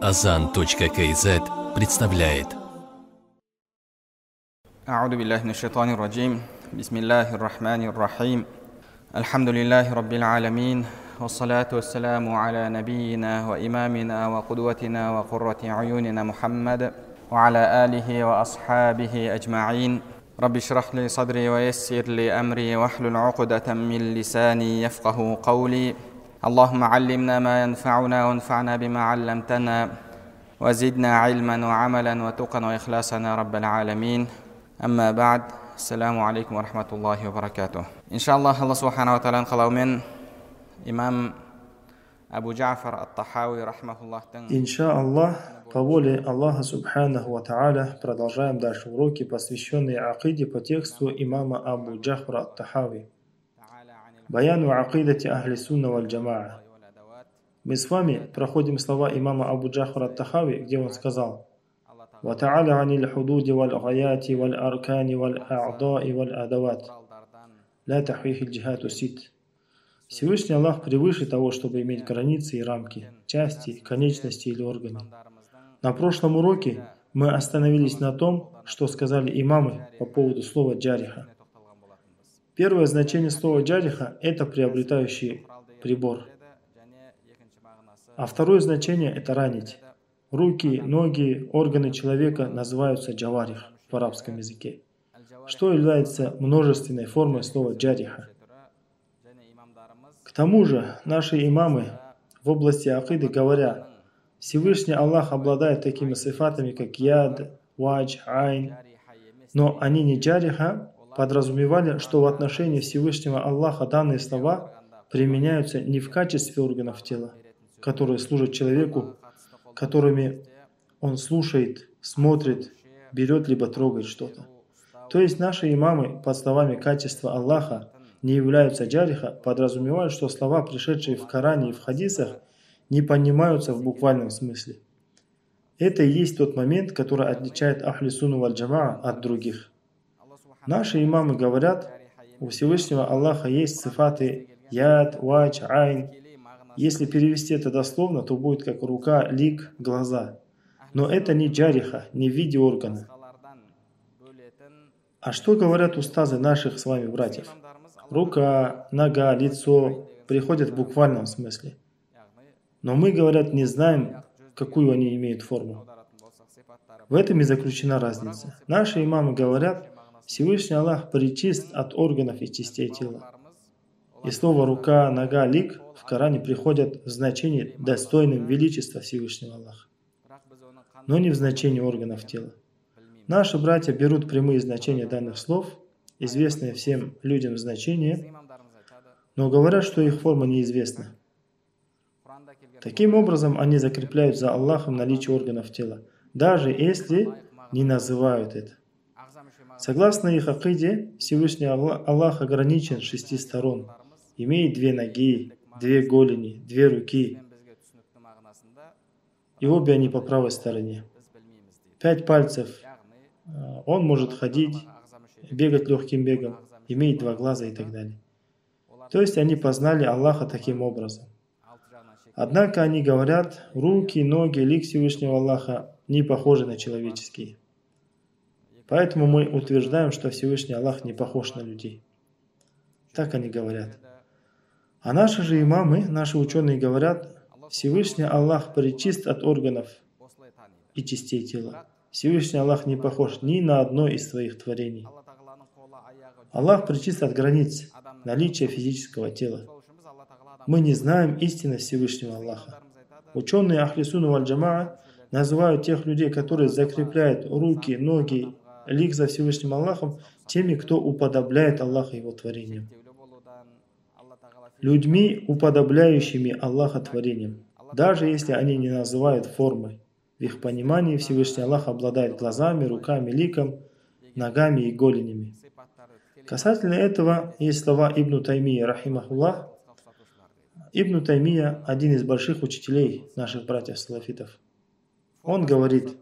Azan.kz представляет. أعوذ بالله من الشيطان الرجيم. بسم الله الرحمن الرحيم. الحمد لله رب العالمين، والصلاة والسلام على نبينا وإمامنا وقدوتنا وقرة عيوننا محمد وعلى آله وأصحابه أجمعين. رب اشرح لي صدري ويسر لي أمري واحلل عقدة من لساني يفقه قولي. اللهم علمنا ما ينفعنا وانفعنا بما علمتنا وزدنا علما وعملا وتقا وإخلاصا يا رب العالمين. أما بعد. Ассаламу алейкум ва рахматуллахи ва баракатух. Иншаллах, Аллах субхану ва тааляның қалауымен имам Абу Джафар ат-Тахауи рахмахуллахтың... Иншаллах, по воле Аллаха субханаху ва тааля, продолжаем дальше уроки, посвященные акиде по тексту имама Абу Джафара ат-Тахауи. Баяну акидати ахли сунна валь джамаа. Мы с вами проходим слова имама Абу Джафара ат-Тахауи, где он сказал: وَتَعَالَى عَنِ الْحُدُودِ وَالْغَايَاتِ وَالْأَرْكَانِ وَالْأَعْضَاءِ وَالْأَدَوَاتِ لَا تَحْوِيهِ الْجِهَاتُ سِتْ. Всевышний Аллах превыше того, чтобы иметь границы и рамки, части, конечности или органы. На прошлом уроке мы остановились на том, что сказали имамы по поводу слова «джариха». Первое значение слова «джариха» – это приобретающий прибор. А второе значение – это ранить. Руки, ноги, органы человека называются джаварих в арабском языке, что является множественной формой слова джариха. К тому же наши имамы в области акиды говорят: Всевышний Аллах обладает такими сифатами, как яд, вадж, айн, но они не джариха, подразумевали, что в отношении Всевышнего Аллаха данные слова применяются не в качестве органов тела, которые служат человеку, которыми он слушает, смотрит, берет либо трогает что-то. То есть наши имамы под словами «качества Аллаха» не являются джариха, подразумевают, что слова, пришедшие в Коране и в хадисах, не понимаются в буквальном смысле. Это и есть тот момент, который отличает ахли сунна валь джамаа от других. Наши имамы говорят, у Всевышнего Аллаха есть сифаты яд, вадж, айн. Если перевести это дословно, то будет как рука, лик, глаза. Но это не джариха, не в виде органа. А что говорят устазы наших с вами братьев? Рука, нога, лицо приходят в буквальном смысле. Но мы, говорят, не знаем, какую они имеют форму. В этом и заключена разница. Наши имамы говорят, Всевышний Аллах пречист от органов и частей тела. И слово «рука», «нога», «лик» в Коране приходят в значении достойным величества Всевышнего Аллаха, но не в значении органов тела. Наши братья берут прямые значения данных слов, известные всем людям значения, но говорят, что их форма неизвестна. Таким образом, они закрепляют за Аллахом наличие органов тела, даже если не называют это. Согласно их акиде, Всевышний Аллах ограничен с 6 сторон. Имеет 2 ноги, 2 голени, 2 руки, и обе они по правой стороне. 5 пальцев. Он может ходить, бегать легким бегом, имеет 2 глаза и так далее. То есть они познали Аллаха таким образом. Однако они говорят, руки, ноги, лик Всевышнего Аллаха не похожи на человеческие. Поэтому мы утверждаем, что Всевышний Аллах не похож на людей. Так они говорят. А наши же имамы, наши ученые говорят, Всевышний Аллах пречист от органов и частей тела. Всевышний Аллах не похож ни на одно из своих творений. Аллах пречист от границ наличия физического тела. Мы не знаем истинность Всевышнего Аллаха. Ученые ахли сунна валь джамаа называют тех людей, которые закрепляют руки, ноги, лик за Всевышним Аллахом, теми, кто уподобляет Аллаха его творением. Людьми, уподобляющими Аллаха творением, даже если они не называют формой. В их понимании Всевышний Аллах обладает глазами, руками, ликом, ногами и голенями. Касательно этого есть слова Ибн Таймия, рахимахуллах. Ибн Таймия – один из больших учителей наших братьев-салафитов. Он говорит: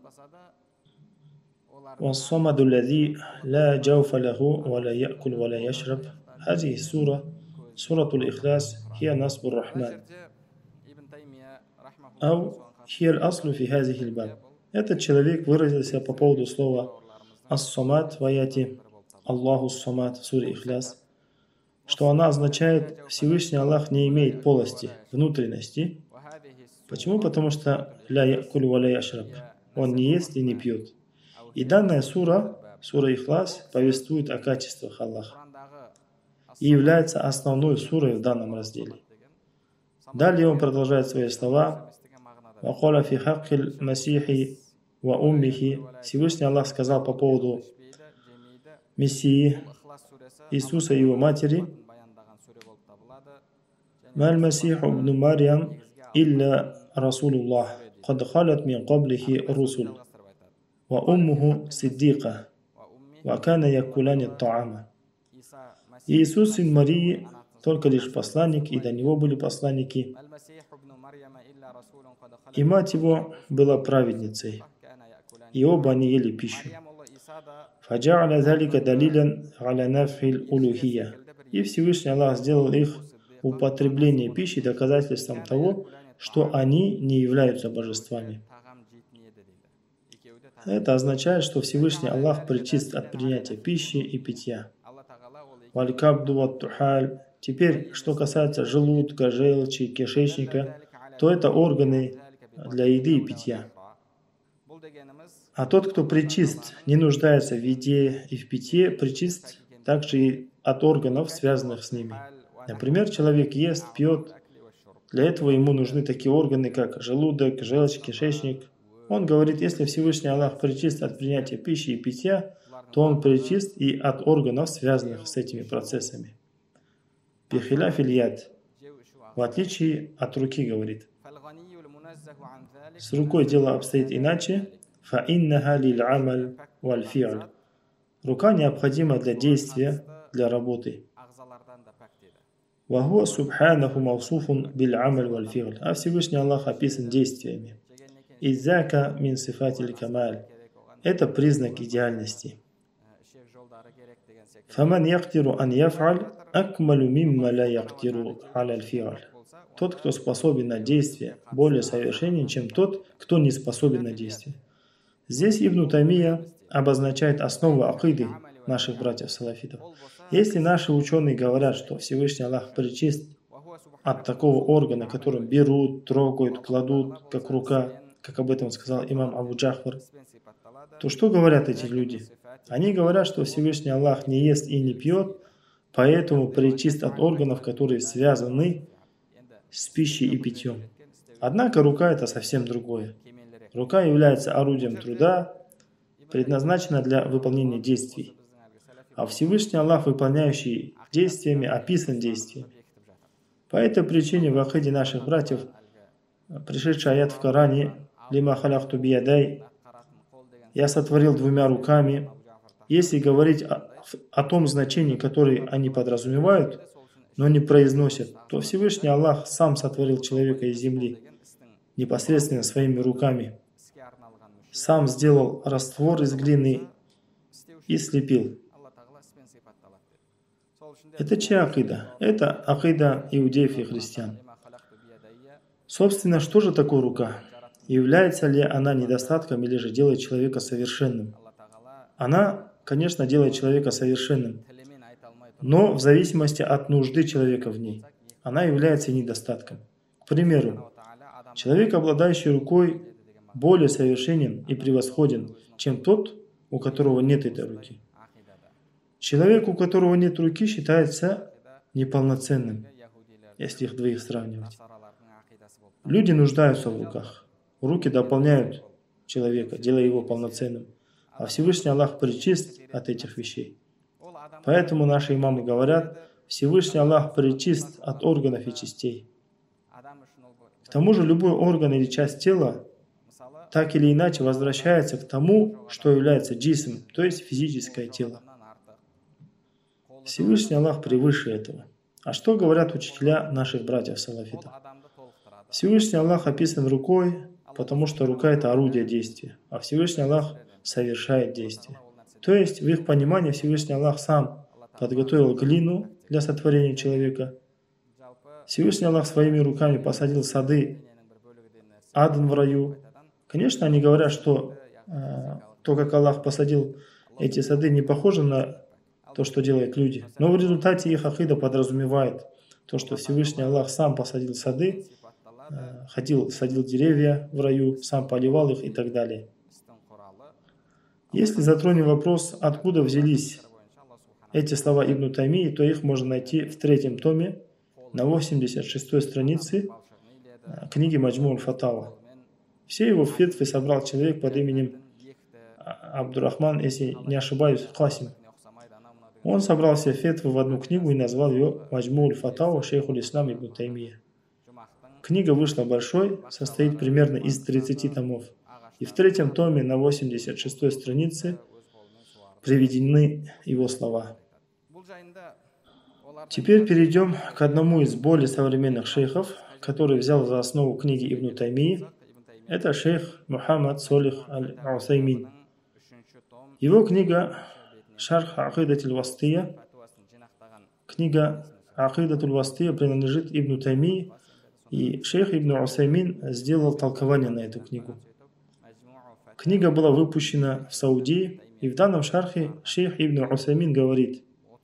وَالصَّمَدُ الَّذِي لَا جَوْفَ لَهُ وَلَا يَأْكُلْ وَلَا يَشْرَبْ هذه السورة سورة الإخلاص هي نصب الرحمن. أو هي الأصل في هذه الباب. Этот человек выразился по поводу слова «ас-самад» в аяте «Аллаху ас-самад» в суре Ихляс, что она означает «Всевышний Аллах не имеет полости, внутренности». Почему? Потому что «ля якулю ва ля яшраб» – он не ест и не пьет. И данная сура Ихляс, повествует о качествах Аллаха и является основной сурой в данном разделе. Далее он продолжает свои слова «Ваколя фи хаккил масихи ва уммихи». Всевышний Аллах сказал по поводу Мессии Иисуса и его матери «Маль масиху ибн Марьям илля Расулуллах, кад халят мин каблихи русул, ва уммуху сиддика, ва кана якуляни таама». Иисус, сын Марии, только лишь посланник, и до него были посланники. И мать его была праведницей, и оба они ели пищу. فَجَعَلَ ذَلِكَ دَلِيلًا عَلَى نَفْعِ الْأُلُوهِيَّةِ. И Всевышний Аллах сделал их употребление пищи доказательством того, что они не являются божествами. Это означает, что Всевышний Аллах причист от принятия пищи и питья. وَالْكَبْدُ وَالتُّحَالِ. Теперь, что касается желудка, желчи, кишечника, то это органы для еды и питья. А тот, кто причист, не нуждается в еде и в питье, причист также и от органов, связанных с ними. Например, человек ест, пьет. Для этого ему нужны такие органы, как желудок, желчь, кишечник. Он говорит, если Всевышний Аллах причист от принятия пищи и питья, то он причист и от органов, связанных с этими процессами. Бихиляф иль-яд. В отличие от руки, говорит. С рукой дело обстоит иначе. فَإِنَّهَا لِلْعَمَلْ وَالْفِعْلِ. Рука необходима для действия, для работы. وَهُوَ سُبْحَانَهُ مَوْصُوفٌ بِالْعَمَلِ وَالْفِعْلِ. А Всевышний Аллах описан действиями. إِذَّاكَ مِنْ صِفَاتِ الْكَمَالِ. Это признак идеальности. فَمَنْ يَقْدِرُ أَنْ يَفْعَلْ أَكْمَلُ مِمَّا لَا يَقْدِرُ عَلَى الْفِعْلِ. Тот, кто способен на действие, более совершенен, чем тот, кто не способен на действие. Здесь Ибн Таймия обозначает основу акиды наших братьев-салафитов. Если наши ученые говорят, что Всевышний Аллах причист от такого органа, которым берут, трогают, кладут, как рука, как об этом сказал имам Абу Джахфар, то что говорят эти люди? Они говорят, что Всевышний Аллах не ест и не пьет, поэтому причист от органов, которые связаны с пищей и питьем. Однако рука – это совсем другое. Рука является орудием труда, предназначена для выполнения действий. А Всевышний Аллах, выполняющий действиями, описан действиями. По этой причине в акиде наших братьев, пришедший аят в Коране, «Лима халяхту биядай», «Я сотворил двумя руками», если говорить о том значении, которое они подразумевают, но не произносят, то Всевышний Аллах сам сотворил человека из земли, непосредственно своими руками. Сам сделал раствор из глины и слепил. Это чья акида? Это акида иудеев и христиан. Собственно, что же такое рука? Является ли она недостатком или же делает человека совершенным? Она, конечно, делает человека совершенным, но в зависимости от нужды человека в ней. Она является недостатком. К примеру, человек, обладающий рукой, более совершенен и превосходен, чем тот, у которого нет этой руки. Человек, у которого нет руки, считается неполноценным, если их двоих сравнивать. Люди нуждаются в руках. Руки дополняют человека, делая его полноценным. А Всевышний Аллах причист от этих вещей. Поэтому наши имамы говорят, Всевышний Аллах причист от органов и частей. К тому же любой орган или часть тела так или иначе возвращается к тому, что является джисм, то есть физическое тело. Всевышний Аллах превыше этого. А что говорят учителя наших братьев-салафитов? Всевышний Аллах описан рукой, потому что рука – это орудие действия, а Всевышний Аллах совершает действие. То есть, в их понимании, Всевышний Аллах сам подготовил глину для сотворения человека. Всевышний Аллах своими руками посадил сады Аден в раю. Конечно, они говорят, что то, как Аллах посадил эти сады, не похоже на то, что делают люди. Но в результате их акида подразумевает то, что Всевышний Аллах сам посадил сады, садил деревья в раю, сам поливал их и так далее. Если затронем вопрос, откуда взялись эти слова Ибн Таймии, то их можно найти в 3 томе на 86 странице книги Маджму аль-Фатава. Все его фетвы собрал человек под именем Абдурахман, если не ошибаюсь, Касим. Он собрал все фетвы в одну книгу и назвал ее Маджму аль-Фатава шейхуль ислам Ибн Таймия. Книга вышла большой, состоит примерно из 30 томов. И в 3 томе на 86 странице приведены его слова. Теперь перейдем к одному из более современных шейхов, который взял за основу книги Ибн Таймии. Это шейх Мухаммад Солих аль-Усаймин. Его книга Шарх Акидат аль-Вастия, книга Акидат аль-Вастия принадлежит Ибн Таймии, и шейх Ибн Усаймин сделал толкование на эту книгу. Книга была выпущена в Саудии, и в данном шархе шейх Ибн Усаймин говорит: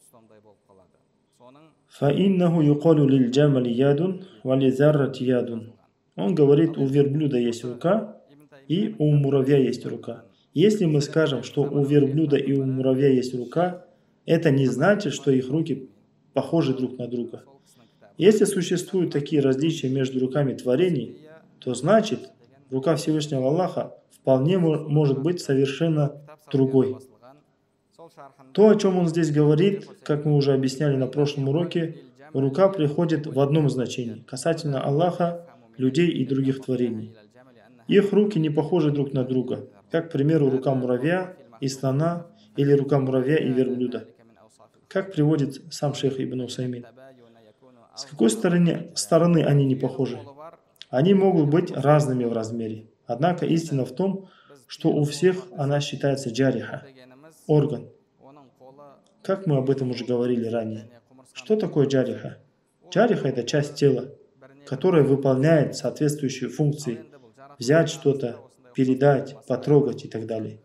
«Фаиннаху юкалю лиль джамали ядун, вали заррати ядун». Он говорит, у верблюда есть рука, и у муравья есть рука. Если мы скажем, что у верблюда и у муравья есть рука, это не значит, что их руки похожи друг на друга. Если существуют такие различия между руками творений, то значит, рука Всевышнего Аллаха вполне может быть совершенно другой. То, о чем он здесь говорит, как мы уже объясняли на прошлом уроке, рука приходит в одном значении, касательно Аллаха, людей и других творений. Их руки не похожи друг на друга, как, к примеру, рука муравья и слона, или рука муравья и верблюда, как приводит сам шейх Ибн Усаймин. С какой стороны они не похожи? Они могут быть разными в размере. Однако истина в том, что у всех она считается джариха, орган. Как мы об этом уже говорили ранее. Что такое джариха? Джариха – это часть тела, которая выполняет соответствующие функции. Взять что-то, передать, потрогать и так далее.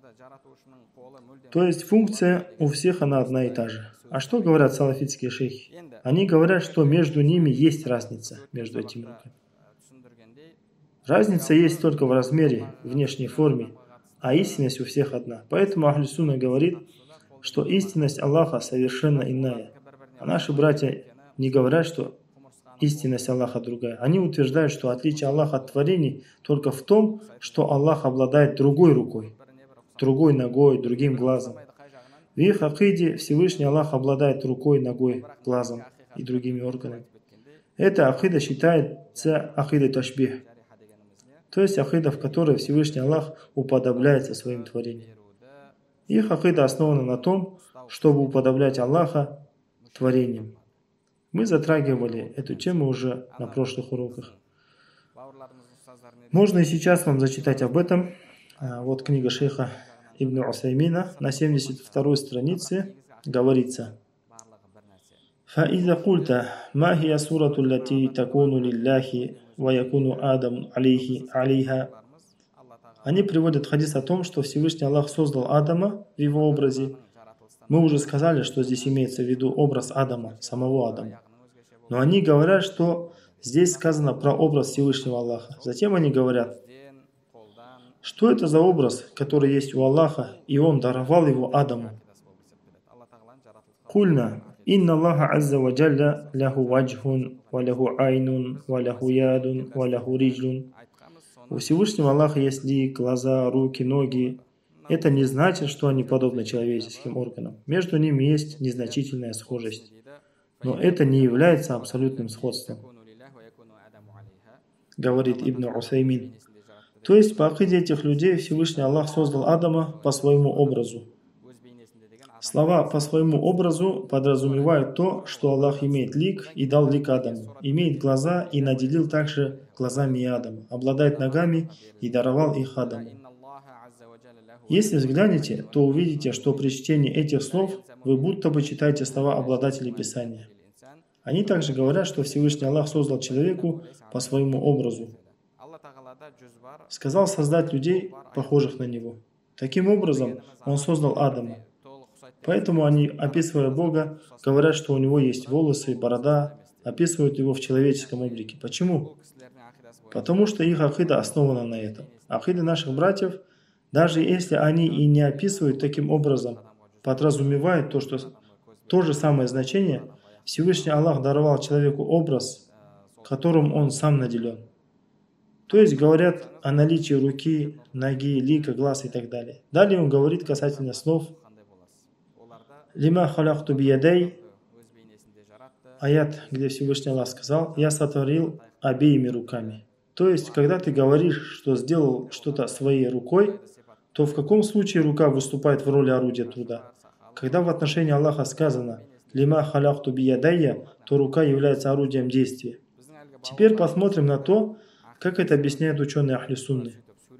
То есть функция у всех она одна и та же. А что говорят салафитские шейхи? Они говорят, что между ними есть разница, между этими руками. Разница есть только в размере, внешней форме, а истинность у всех одна. Поэтому Ахль Сунна говорит, что истинность Аллаха совершенно иная. А наши братья не говорят, что истинность Аллаха другая. Они утверждают, что отличие Аллаха от творений только в том, что Аллах обладает другой рукой, другой ногой, другим глазом. В их акиде Всевышний Аллах обладает рукой, ногой, глазом и другими органами. Эта акида считается акидой ташбих, то есть акида, в которой Всевышний Аллах уподобляется своим творениям. Их акида основана на том, чтобы уподоблять Аллаха творениям. Мы затрагивали эту тему уже на прошлых уроках. Можно и сейчас вам зачитать об этом. Вот книга шейха Ибн Усаймина на 72 странице говорится: فَإِذَا قُلْتَ مَا هِيَ سُورَةُ الَّتِي تَكُونُ لِلَّهِ وَيَكُونُ آدَمُ عَلَيْهَا. Они приводят хадис о том, что Всевышний Аллах создал Адама в его образе. Мы уже сказали, что здесь имеется в виду образ Адама, самого Адама. Но они говорят, что здесь сказано про образ Всевышнего Аллаха. Затем они говорят, что это за образ, который есть у Аллаха, и Он даровал его Адаму. Кульна, инна Аллаха азза ва джалля ляху ваджхун, ва ляху айнун, ва ляху ядун, ва ляху риджлун. У Всевышнего Аллаха есть лик, глаза, руки, ноги. Это не значит, что они подобны человеческим органам. Между ними есть незначительная схожесть. Но это не является абсолютным сходством, говорит Ибн Усаймин. То есть по акиде этих людей Всевышний Аллах создал Адама по своему образу. Слова «по своему образу» подразумевают то, что Аллах имеет лик и дал лик Адаму, имеет глаза и наделил также глазами и Адама, обладает ногами и даровал их Адаму. Если взглянете, то увидите, что при чтении этих слов вы будто бы читаете слова обладателей Писания. Они также говорят, что Всевышний Аллах создал человеку по своему образу. сказал создать людей, похожих на него. Таким образом, Он создал Адама. Поэтому они, описывая Бога, говорят, что у него есть волосы, борода, описывают его в человеческом облике. Почему? Потому что их акида основана на этом. Акида наших братьев, даже если они и не описывают таким образом, подразумевают то, что то же самое значение, Всевышний Аллах даровал человеку образ, которым он сам наделен. То есть говорят о наличии руки, ноги, лика, глаз и так далее. Далее он говорит касательно слов «Лима халяхту биядей», аят, где Всевышний Аллах сказал «Я сотворил обеими руками». То есть, когда ты говоришь, что сделал что-то своей рукой, то в каком случае рука выступает в роли орудия труда? Когда в отношении Аллаха сказано «Лима халяхту биядайя», то рука является орудием действия. Теперь посмотрим на то, как это объясняют ученые Ахли Сунны.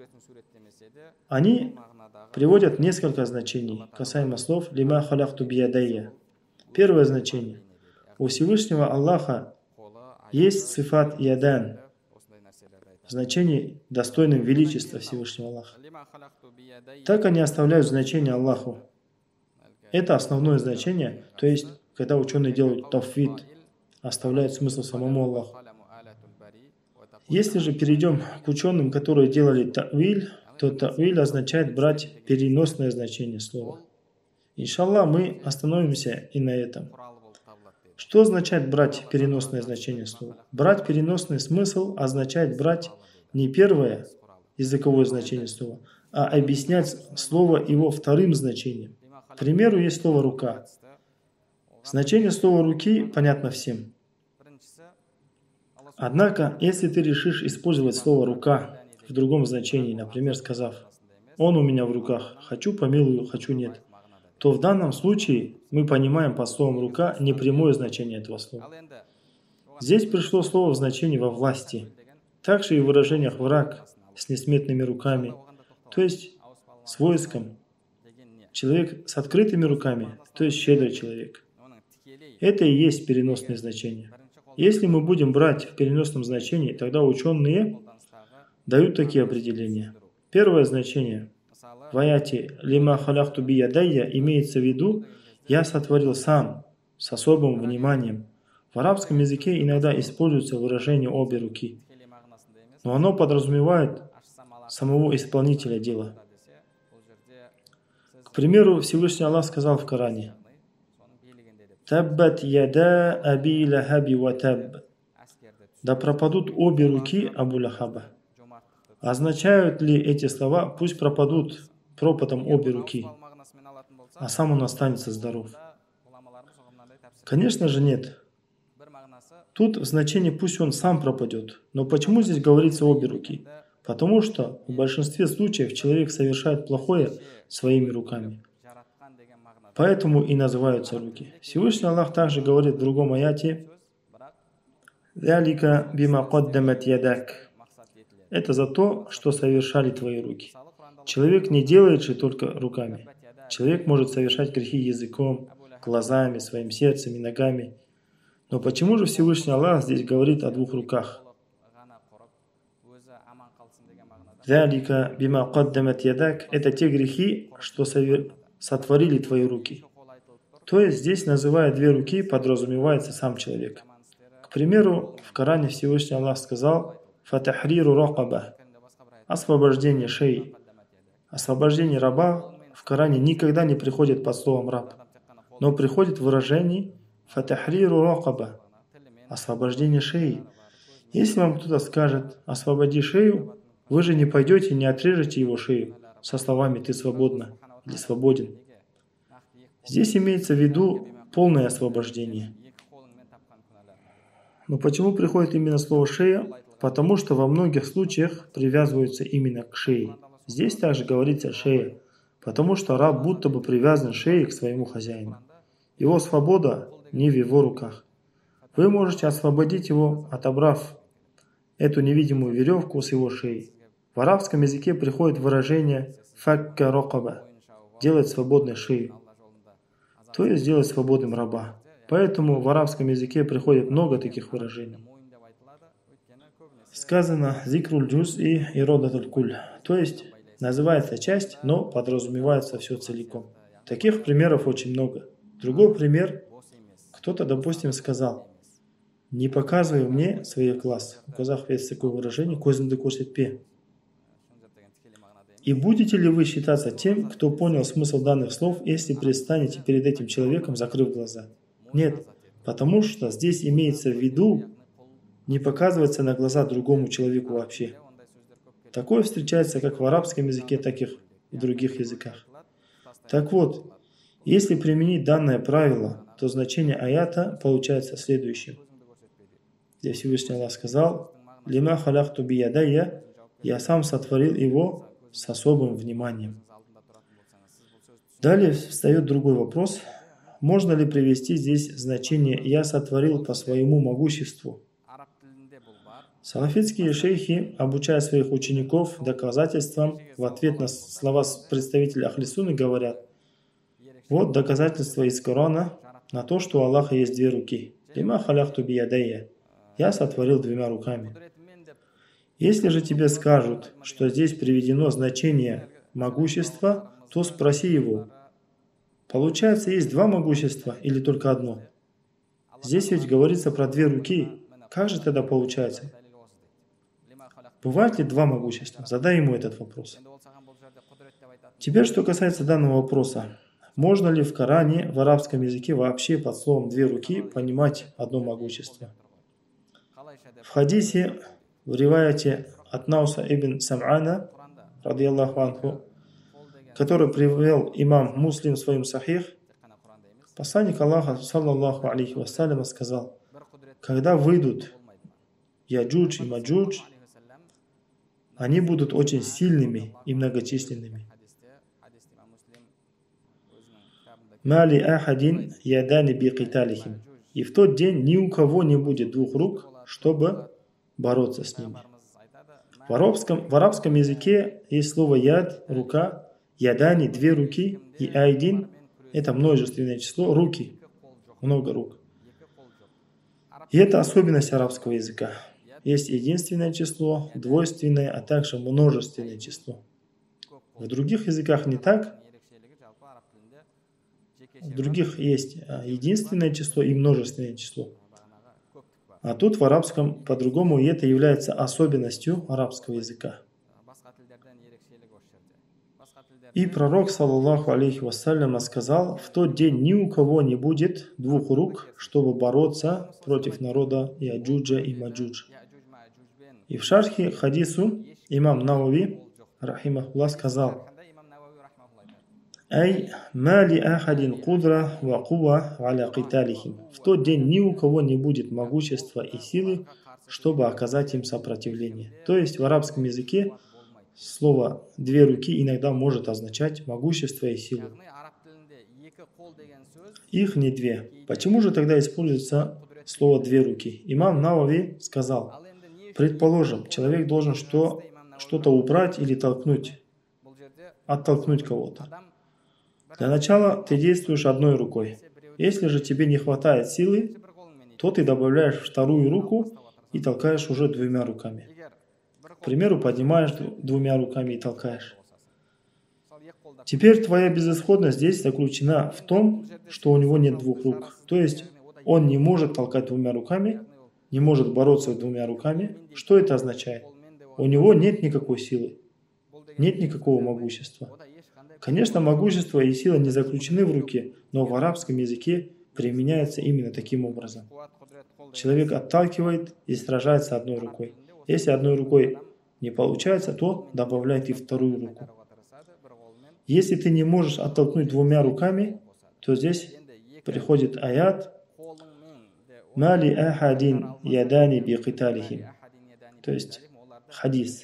Они приводят несколько значений касаемо слов «Лима халяхту биядайя». Первое значение. У Всевышнего Аллаха есть сифат ядан, значение достойным величества Всевышнего Аллаха. Так они оставляют значение Аллаху. Это основное значение, то есть, когда ученые делают тафвид, оставляют смысл самому Аллаху. Если же перейдем к ученым, которые делали та'виль, то та'виль означает брать переносное значение слова. Иншаллах, мы остановимся и на этом. Что означает брать переносное значение слова? Брать переносный смысл означает брать не первое языковое значение слова, а объяснять слово его вторым значением. К примеру, есть слово «рука». Значение слова «руки» понятно всем. Однако, если ты решишь использовать слово «рука» в другом значении, например, сказав «он у меня в руках, хочу помилую, хочу нет», то в данном случае мы понимаем под словом «рука» не прямое значение этого слова. Здесь пришло слово в значении «во власти». Также и в выражениях «враг» с несметными руками, то есть с войском. Человек с открытыми руками, то есть щедрый человек. Это и есть переносное значение. Если мы будем брать в переносном значении, тогда ученые дают такие определения. Первое значение в аяте «Лима халяхту биядайя» имеется в виду «я сотворил сам» с особым вниманием. В арабском языке иногда используется выражение «обе руки», но оно подразумевает самого исполнителя дела. К примеру, Всевышний Аллах сказал в Коране «Таббат яда аби лахаби ва табб». «Да пропадут обе руки Абу Лахаба». Означают ли эти слова «пусть пропадут пропадом обе руки», а сам он останется здоров? Конечно же нет. Тут в значении «пусть он сам пропадет». Но почему здесь говорится «обе руки»? Потому что в большинстве случаев человек совершает плохое своими руками. Поэтому и называются руки. Всевышний Аллах также говорит в другом аяте «Зялика бима каддамат ядак». Это за то, что совершали твои руки. Человек не делает же только руками. Человек может совершать грехи языком, глазами, своим сердцем и ногами. Но почему же Всевышний Аллах здесь говорит о двух руках? «Зялика бима каддамат ядак» – это те грехи, что сотворили твои руки. То есть здесь, называя две руки, подразумевается сам человек. К примеру, в Коране Всевышний Аллах сказал «Фатахриру ракаба» – освобождение шеи. Освобождение раба в Коране никогда не приходит под словом «раб», но приходит в выражении «фатахриру ракаба» – освобождение шеи. Если вам кто-то скажет «освободи шею», вы же не пойдете и не отрежете его шею со словами «ты свободна» или «свободен». Здесь имеется в виду полное освобождение. Но почему приходит именно слово «шея»? Потому что во многих случаях привязываются именно к шее. Здесь также говорится «шея», потому что раб будто бы привязан шеей к своему хозяину. Его свобода не в его руках. Вы можете освободить его, отобрав эту невидимую веревку с его шеи. В арабском языке приходит выражение «факка ракаба» – делать свободной шею, то есть сделать свободным раба. Поэтому в арабском языке приходит много таких выражений. сказано «зикруль джуз» и «иродатуль куль», то есть называется часть, но подразумевается все целиком. Таких примеров очень много. Другой пример. Кто-то, допустим, сказал: «Не показывай мне свои глаз». У казахов есть такое выражение «көзіңді көрсетпе». И будете ли вы считаться тем, кто понял смысл данных слов, если предстанете перед этим человеком, закрыв глаза? Нет, потому что здесь имеется в виду не показываться на глаза другому человеку вообще. Такое встречается как в арабском языке, так и в других языках. Так вот, если применить данное правило, то значение аята получается следующим. Здесь Всевышний Аллах сказал: «Лима халяхту биядайя», «Я сам сотворил его с особым вниманием». Далее встает другой вопрос. Можно ли привести здесь значение «я сотворил по своему могуществу»? Салафитские шейхи, обучая своих учеников доказательствам, в ответ на слова представителей Ахли Сунны говорят: вот доказательство из Корана на то, что у Аллаха есть две руки. «Лима халяхту биядайя», «Я сотворил двумя руками». Если же тебе скажут, что здесь приведено значение могущества, то спроси его: получается, есть два могущества или только одно? Здесь ведь говорится про две руки. Как же тогда получается? Бывает ли два могущества? Задай ему этот вопрос. Теперь, что касается данного вопроса. Можно ли в Коране, в арабском языке вообще под словом «две руки» понимать одно могущество? В хадисе, в риваяте от Науса ибн Сам'ана, радийаллаху анху, который привел имам Муслим в своем сахих, посланник Аллаха, саллаллаху алейхи вассаляма, сказал: когда выйдут Яджудж и Маджудж, они будут очень сильными и многочисленными. «Мали ахадин ядани би киталихим». И в тот день ни у кого не будет двух рук, чтобы бороться с ними. В арабском языке есть слово яд, рука, ядани, две руки, и айдин – это множественное число, руки, много рук. И это особенность арабского языка. Есть единственное число, двойственное, а также множественное число. В других языках не так. В других есть единственное число и множественное число. А тут в арабском по-другому, и это является особенностью арабского языка. И пророк, саллаллаху алейхи вассаляма, сказал: в тот день ни у кого не будет двух рук, чтобы бороться против народа Яджуджа и Маджуджа. И в шархе хадису имам Науави, рахимахуллах, сказал: «Ай мали ахадин кудра ва кува аля киталихим». В тот день ни у кого не будет могущества и силы, чтобы оказать им сопротивление. То есть в арабском языке слово «две руки» иногда может означать могущество и силу. Их не две. Почему же тогда используется слово «две руки»? Имам Науави сказал: предположим, человек должен что-то убрать или оттолкнуть кого-то. Для начала ты действуешь одной рукой. Если же тебе не хватает силы, то ты добавляешь вторую руку и толкаешь уже двумя руками. К примеру, поднимаешь двумя руками и толкаешь. Теперь твоя безысходность здесь заключена в том, что у него нет двух рук. То есть он не может толкать двумя руками, не может бороться двумя руками. Что это означает? У него нет никакой силы, нет никакого могущества. Конечно, могущество и сила не заключены в руке, но в арабском языке применяется именно таким образом. Человек отталкивает и сражается одной рукой. Если одной рукой не получается, то добавляет и вторую руку. Если ты не можешь оттолкнуть двумя руками, то здесь приходит аят «Мали ахадин ядани би киталихим». То есть хадис.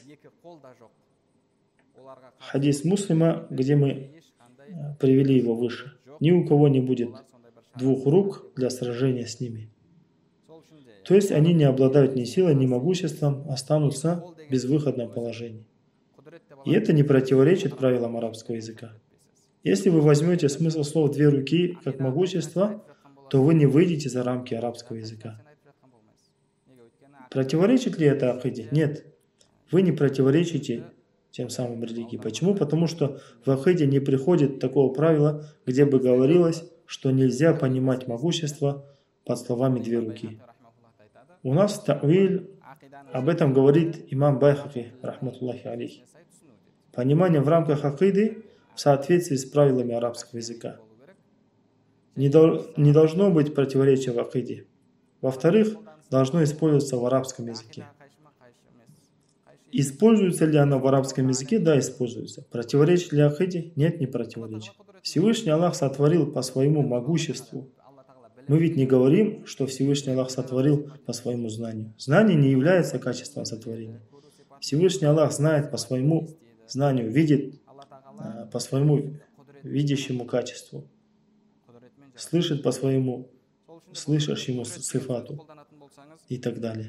Хадис Муслима, где мы привели его выше. Ни у кого не будет двух рук для сражения с ними. То есть они не обладают ни силой, ни могуществом, останутся в безвыходном положении. И это не противоречит правилам арабского языка. Если вы возьмете смысл слов «две руки» как могущество, то вы не выйдете за рамки арабского языка. Противоречит ли это акиде? Нет. Вы не противоречите тем самым религии. Почему? Потому что в акиде не приходит такого правила, где бы говорилось, что нельзя понимать могущество под словами «две руки». У нас та'виль, об этом говорит имам Байхаки, рахматуллахи алейхи. Понимание в рамках акиды в соответствии с правилами арабского языка. Не должно быть противоречия в акиде. Во-вторых, должно использоваться в арабском языке. Используется ли оно в арабском языке? Да, используется. Противоречит ли акиде? Нет, не противоречит. Всевышний Аллах сотворил по своему могуществу. Мы ведь не говорим, что Всевышний Аллах сотворил по своему знанию. Знание не является качеством сотворения. Всевышний Аллах знает по своему знанию, видит по своему видящему качеству, слышит по своему слышащему сифату и так далее.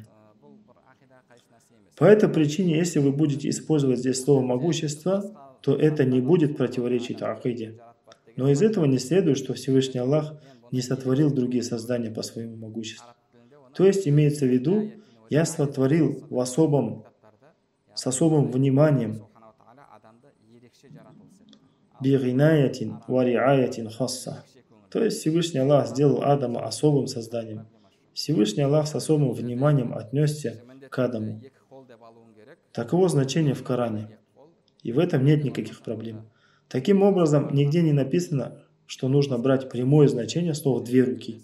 По этой причине, если вы будете использовать здесь слово «могущество», то это не будет противоречить акиде. Но из этого не следует, что Всевышний Аллах не сотворил другие создания по своему могуществу. То есть имеется в виду, я сотворил с особым вниманием, бигинаятин вариаятин хасса. То есть Всевышний Аллах сделал Адама особым созданием. Всевышний Аллах с особым вниманием отнесся к Адаму. Таково значение в Коране. И в этом нет никаких проблем. Таким образом, нигде не написано, что нужно брать прямое значение слова «две руки».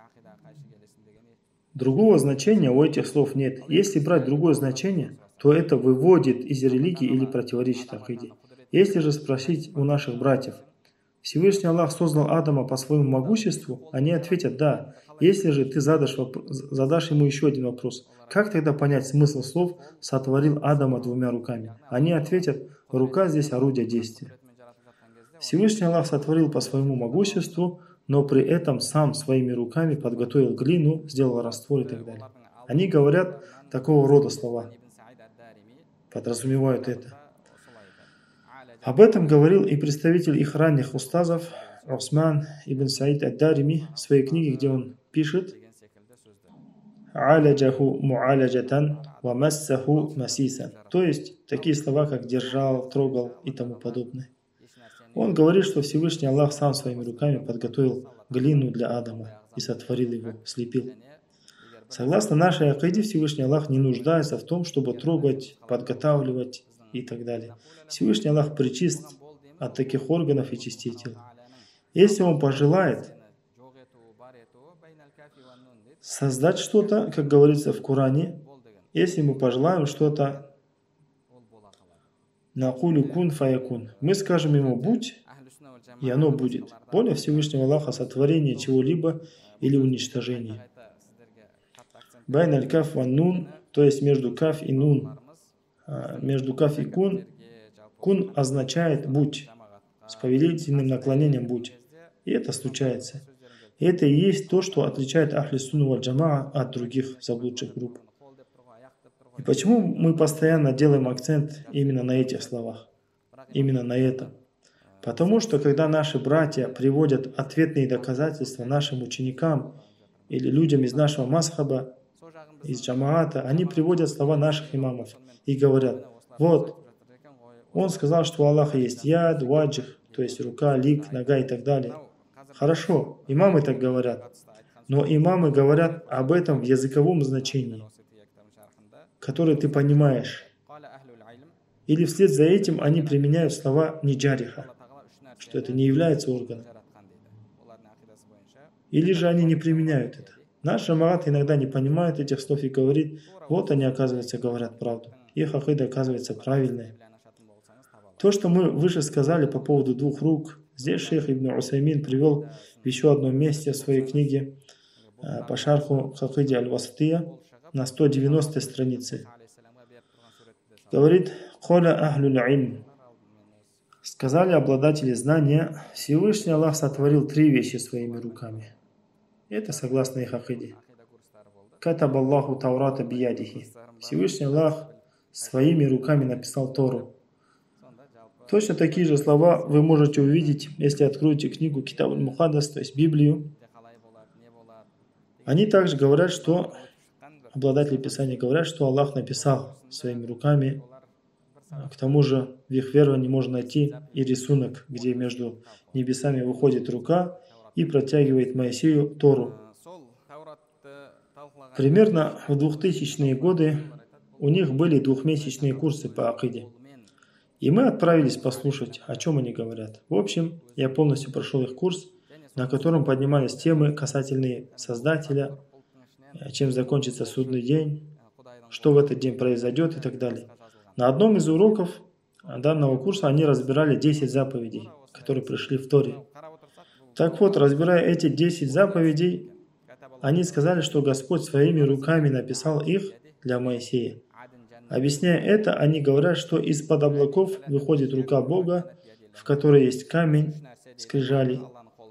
Другого значения у этих слов нет. Если брать другое значение, то это выводит из религии или противоречит акиде. Если же спросить у наших братьев, Всевышний Аллах создал Адама по своему могуществу, они ответят «да». Если же ты задашь ему еще один вопрос, как тогда понять смысл слов «сотворил Адама двумя руками»? Они ответят «рука здесь орудие действия». Всевышний Аллах сотворил по своему могуществу, но при этом сам своими руками подготовил глину, сделал раствор и так далее. Они говорят такого рода слова, подразумевают это. Об этом говорил и представитель их ранних устазов Усман ибн Саид ад-Дарими в своей книге, где он пишет «Аляджаху муаляджатан ва массаху масисан», то есть такие слова, как «держал», «трогал» и тому подобное. Он говорит, что Всевышний Аллах сам своими руками подготовил глину для Адама и сотворил его, слепил. Согласно нашей акиде, Всевышний Аллах не нуждается в том, чтобы трогать, подготавливать и так далее. Всевышний Аллах пречист от таких органов и частей тела. Если Он пожелает создать что-то, как говорится в Коране, если мы пожелаем что-то, «Накулю кун фаякун», мы скажем ему «будь», и оно будет. Воля Всевышнего Аллаха сотворение чего-либо или уничтожение. Байн аль-каф ван нун, то есть между каф и нун. Между каф и кун. Кун означает «будь», с повелительным наклонением «будь». И это случается. И это и есть то, что отличает Ахли Сунна валь Джамаа от других заблудших групп. И почему мы постоянно делаем акцент именно на этих словах? Именно на этом. Потому что, когда наши братья приводят ответные доказательства нашим ученикам или людям из нашего масхаба, из джамаата, они приводят слова наших имамов и говорят, вот, он сказал, что у Аллаха есть яд, ваджих, то есть рука, лик, нога и так далее. Хорошо, имамы так говорят, но имамы говорят об этом в языковом значении, которое ты понимаешь. Или вслед за этим они применяют слова «ниджариха», что это не является органом. Или же они не применяют это. Наш джамаат иногда не понимает этих слов и говорит, вот они, оказывается, говорят правду. Их акида, оказывается, правильная. То, что мы выше сказали по поводу двух рук, здесь шейх Ибн Усаймин привел в еще одном месте в своей книге по шарху Акиди аль-Васатия на 190 странице. Говорит, «Коля ахлюль илм». Сказали обладатели знания, Всевышний Аллах сотворил три вещи своими руками. Это согласно их акиде. «Катаб Аллаху Таурата биядихи». Всевышний Аллах своими руками написал Тору. Точно такие же слова вы можете увидеть, если откроете книгу Китаб аль-Мухаддас, то есть Библию. Они также говорят, что обладатели Писания говорят, что Аллах написал своими руками. К тому же в их веровании можно найти и рисунок, где между небесами выходит рука и протягивает Моисею Тору. Примерно в 2000-е годы у них были двухмесячные курсы по акиде. И мы отправились послушать, о чем они говорят. В общем, я полностью прошел их курс, на котором поднимались темы, касательные Создателя, чем закончится судный день, что в этот день произойдет и так далее. На одном из уроков данного курса они разбирали 10 заповедей, которые пришли в Торе. Так вот, разбирая эти 10 заповедей, они сказали, что Господь своими руками написал их для Моисея. Объясняя это, они говорят, что из-под облаков выходит рука Бога, в которой есть камень, скрижали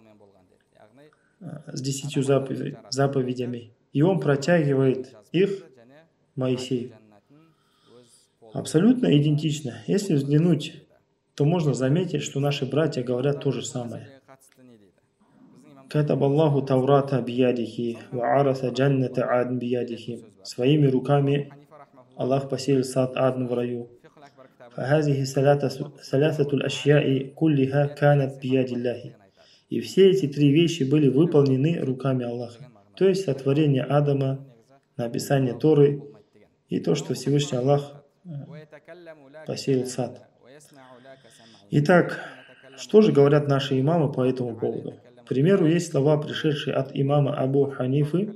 с 10 заповедями, и Он протягивает их Моисею. Абсолютно идентично. Если взглянуть, то можно заметить, что наши братья говорят то же самое. «Катаб Аллаху Таврата биядихи, ва араса джанната адн биядихи». Своими руками Аллах посеял сад Адн в раю. «Фахазихи салясатуль ашьяи куллиха канат биядиллахи». И все эти три вещи были выполнены руками Аллаха. То есть сотворение Адама, написание Торы и то, что Всевышний Аллах посеял сад. Итак, что же говорят наши имамы по этому поводу? К примеру, есть слова, пришедшие от имама Абу Ханифы.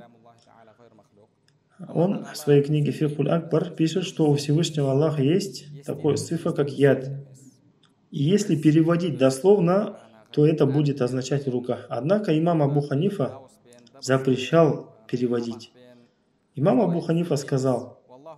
Он в своей книге Фикхуль Акбар пишет, что у Всевышнего Аллаха есть такое сифа, как яд. И если переводить дословно, то это будет означать рука. Однако имам Абу Ханифа запрещал переводить. Имам Абу Ханифа сказал: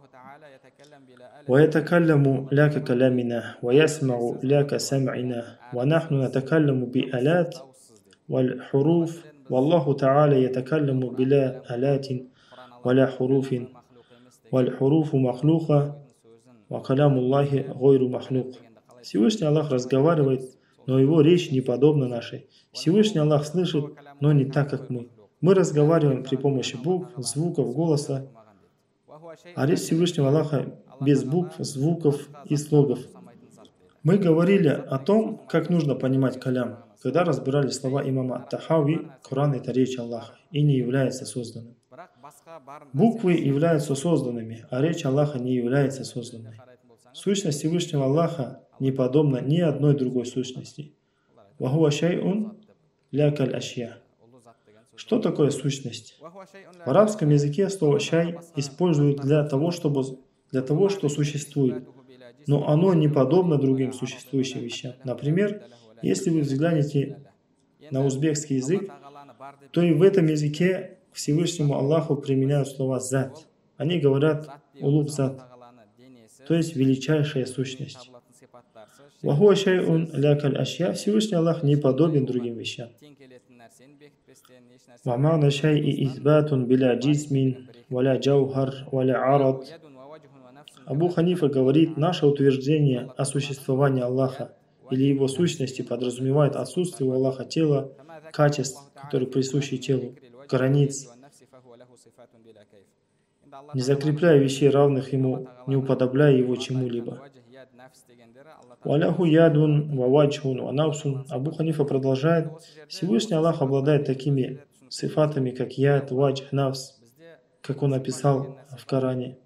وَيَتَكَلَّمُ لَا كَكَلَامِنَا وَيَسْمَعُ لَا كَسَمْعِنَا وَنَحْنُ نَتَكَلَّمُ بِآلَاتٍ وَالْحُرُوفِ وَاللَّهُ تَعَالَى يَتَكَلَّمُ بِلَا آلَاتٍ وَلَا حُرُوفٍ وَالْحُرُوفُ مَخْلُوقَةٌ وَكَلَامُ اللَّهِ غَيْرُ مَخْلُوقٍ. Всевышний Аллах разговаривает, но его речь не подобна нашей. Всевышний Аллах слышит, но не так, как мы. Мы разговариваем при помощи букв, звуков, голоса, а речь Всевышнего Аллаха без букв, звуков и слогов. Мы говорили о том, как нужно понимать калям, когда разбирали слова имама Тахави: Коран — это речь Аллаха и не является созданным. Буквы являются созданными, а речь Аллаха не является созданной. Сущность Всевышнего Аллаха не подобна ни одной другой сущности. Вахуа шай'ун ля каль ашья. Что такое сущность? В арабском языке слово «шай» используют для того, что существует, но оно не подобно другим существующим вещам. Например, если вы взглянете на узбекский язык, то и в этом языке к Всевышнему Аллаху применяют слова «зат». Они говорят «улуб зат», то есть величайшая сущность. «Вахуа шай'ун ля каль ашья». Всевышний Аллах не подобен другим вещам. وَمَعْنَى شَيْءِ إِثْبَاتٌ بِلَا جِسْمٍ وَلَا جَوْهَرٍ وَلَا عَرَضٍ. Абу Ханифа говорит: наше утверждение о существовании Аллаха или его сущности подразумевает отсутствие у Аллаха тела, качеств, которые присущи телу, границ, не закрепляя вещей, равных ему, не уподобляя его чему-либо. «Валяху ядун ваваджхун ванаусун». Абу Ханифа продолжает: Всевышний Аллах обладает такими сифатами, как яд, вадж, навс, как он описал в Коране.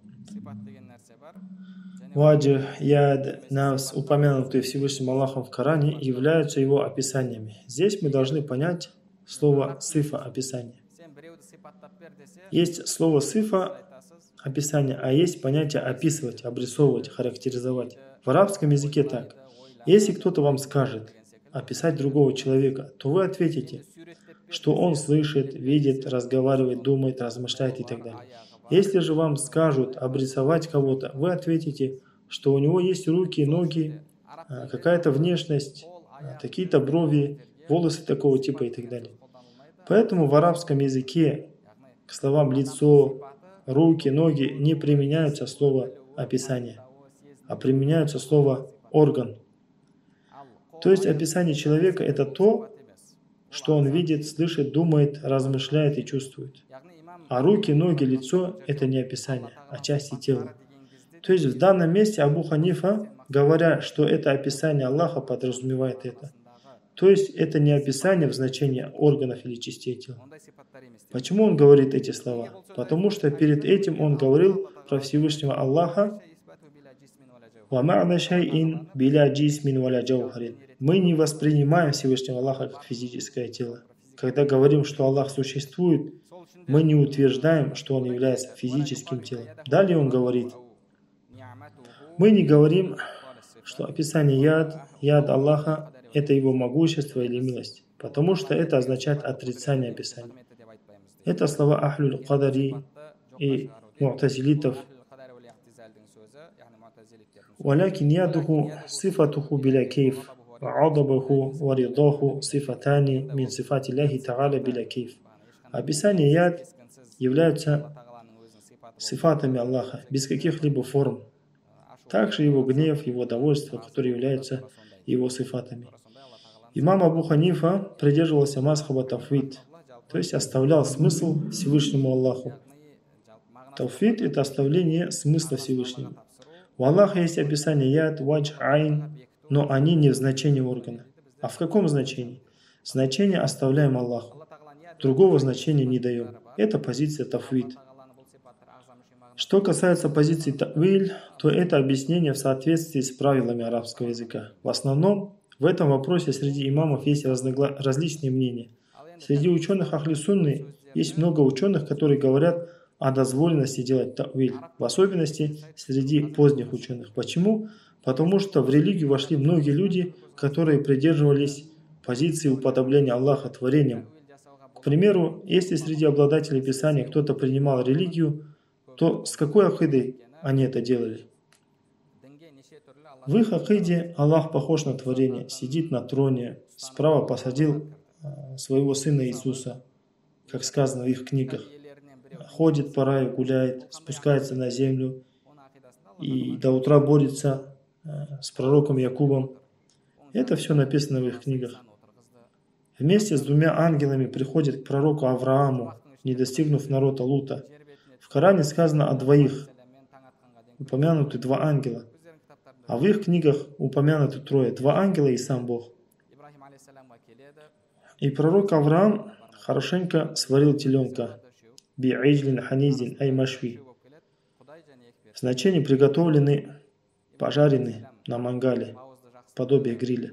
Вадж, яд, навс, упомянутые Всевышним Аллахом в Коране, являются его описаниями. Здесь мы должны понять слово сифа, описание. Есть слово сифа, описание, а есть понятие описывать, обрисовывать, характеризовать. В арабском языке так. Если кто-то вам скажет описать другого человека, то вы ответите, что он слышит, видит, разговаривает, думает, размышляет и так далее. Если же вам скажут обрисовать кого-то, вы ответите, что у него есть руки, ноги, какая-то внешность, какие-то брови, волосы такого типа и так далее. Поэтому в арабском языке к словам лицо, руки, ноги не применяются слово описание, а применяются слово орган. То есть описание человека — это то, что он видит, слышит, думает, размышляет и чувствует. А руки, ноги, лицо – это не описание, а части тела. То есть в данном месте Абу Ханифа, говоря, что это описание Аллаха, подразумевает это. То есть это не описание в значении органов или частей тела. Почему он говорит эти слова? Потому что перед этим он говорил про Всевышнего Аллаха: «Вама'на шай'ин биля джисмин валя джаухарин». Мы не воспринимаем Всевышнего Аллаха как физическое тело. Когда говорим, что Аллах существует, мы не утверждаем, что Он является физическим телом. Далее он говорит: мы не говорим, что описание яд Аллаха – это Его могущество или милость, потому что это означает отрицание описания. Это слова Ахлюль Кадари и му'тазилитов. «Валякин ядуху сифатуху биля кейф, вa'адабаху варидаху сифатани мин сифати Аллахи Та'аля биля кейф». Описание яд являются сифатами Аллаха, без каких-либо форм. Также его гнев, его довольство, которые являются его сифатами. Имам Абу Ханифа придерживался мазхаба тавфид, то есть оставлял смысл Всевышнему Аллаху. Тавфид – это оставление смысла Всевышнему. У Аллаха есть описание яд, вадж, айн, но они не в значении органа. А в каком значении? Значение оставляем Аллаху. Другого значения не даем. Это позиция тавфид. Что касается позиции та'виль, то это объяснение в соответствии с правилами арабского языка. В основном в этом вопросе среди имамов есть различные мнения. Среди ученых Ахли Сунны есть много ученых, которые говорят о дозволенности делать та'виль, в особенности среди поздних ученых. Почему? Потому что в религию вошли многие люди, которые придерживались позиции уподобления Аллаха творением. К примеру, если среди обладателей Писания кто-то принимал религию, то с какой акидой они это делали? В их акиде Аллах похож на творение, сидит на троне, справа посадил своего сына Иисуса, как сказано в их книгах, ходит по раю, гуляет, спускается на землю и до утра борется с пророком Якубом. Это все написано в их книгах. Вместе с двумя ангелами приходит к пророку Аврааму, не достигнув народа Лута. В Коране сказано о двоих, упомянуты два ангела, а в их книгах упомянуты трое, два ангела и сам Бог. И пророк Авраам хорошенько сварил теленка, би'иджлин ханизин ай машви, в значении приготовленный, пожаренный на мангале, подобие гриля.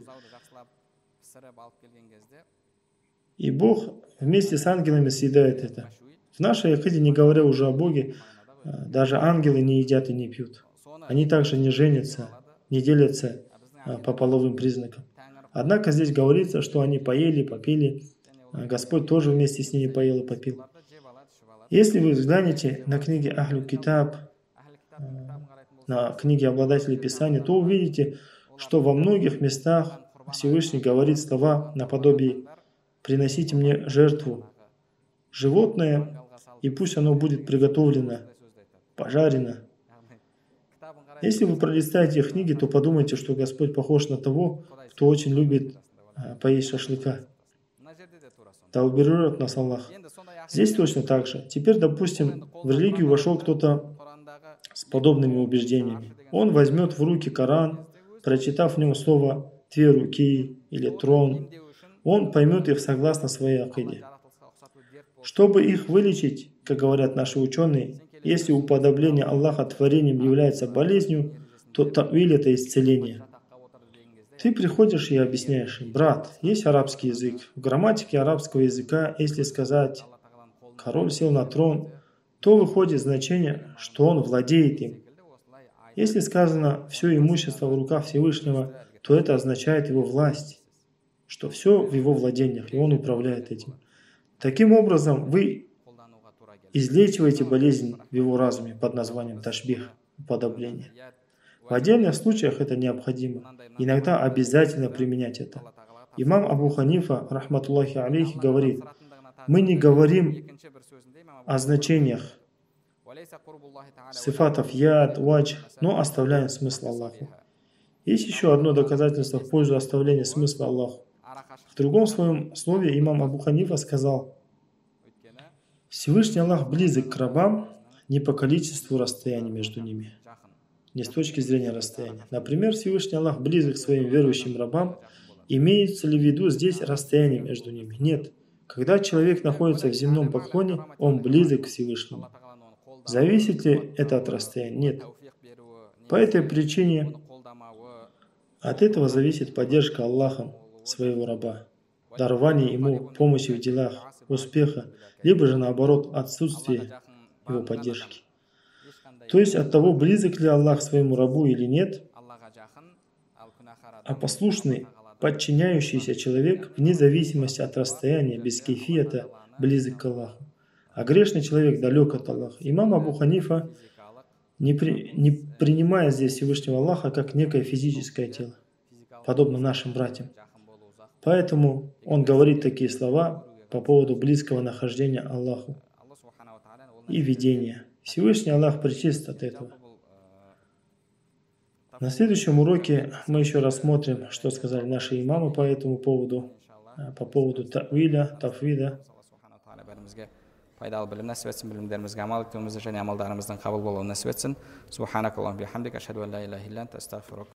И Бог вместе с ангелами съедает это. В нашей акиде, не говоря уже о Боге, даже ангелы не едят и не пьют. Они также не женятся, не делятся по половым признакам. Однако здесь говорится, что они поели, попили. Господь тоже вместе с ними поел и попил. Если вы взглянете на книги Ахлю Китаб, на книги обладателей Писания, то увидите, что во многих местах Всевышний говорит слова наподобие «приносите мне жертву, животное, и пусть оно будет приготовлено, пожарено». Если вы пролистаете их книги, то подумайте, что Господь похож на того, кто очень любит поесть шашлыка. Да уберет нас Аллах. Здесь точно так же. Теперь, допустим, в религию вошел кто-то с подобными убеждениями. Он возьмет в руки Коран, прочитав в нем слово «две руки» или «трон», он поймет их согласно своей акиде. Чтобы их вылечить, как говорят наши ученые, если уподобление Аллаха творением является болезнью, то та'виль – это исцеление. Ты приходишь и объясняешь им: брат, есть арабский язык. В грамматике арабского языка, если сказать «король сел на трон», то выходит значение, что он владеет им. Если сказано «все имущество в руках Всевышнего», то это означает его власть, что все в его владениях, и он управляет этим. Таким образом, вы излечиваете болезнь в его разуме под названием ташбих, уподобление. В отдельных случаях это необходимо. Иногда обязательно применять это. Имам Абу Ханифа, рахматуллахи алейхи, говорит: мы не говорим о значениях сифатов яд, вадж, но оставляем смысл Аллаху. Есть еще одно доказательство в пользу оставления смысла Аллаху. В другом своем слове имам Абу Ханифа сказал: Всевышний Аллах близок к рабам не по количеству расстояния между ними, не с точки зрения расстояния. Например, Всевышний Аллах близок к своим верующим рабам. Имеется ли в виду здесь расстояние между ними? Нет. Когда человек находится в земном поклоне, он близок к Всевышнему. Зависит ли это от расстояния? Нет. По этой причине от этого зависит поддержка Аллахом своего раба, дарование ему помощи в делах, успеха, либо же наоборот отсутствие его поддержки. То есть от того, близок ли Аллах своему рабу или нет, а послушный, подчиняющийся человек, вне зависимости от расстояния, без кейфията, близок к Аллаху. А грешный человек далек от Аллаха. Имам Абу Ханифа не принимая здесь Всевышнего Аллаха как некое физическое тело, подобно нашим братьям. Поэтому он говорит такие слова по поводу близкого нахождения Аллаху и видения. Всевышний Аллах пречист от этого. На следующем уроке мы еще рассмотрим, что сказали наши имамы по этому поводу, по поводу тавиля, тафвида. Пайдалы білім нәсіп етсін, білімдерімізге амал етуімізді және амалдарымыздың қабыл болуын нәсіп етсін. Субханакаллахумма бихамдика, ашһаду ан ла илаха илля анта, астағфирук.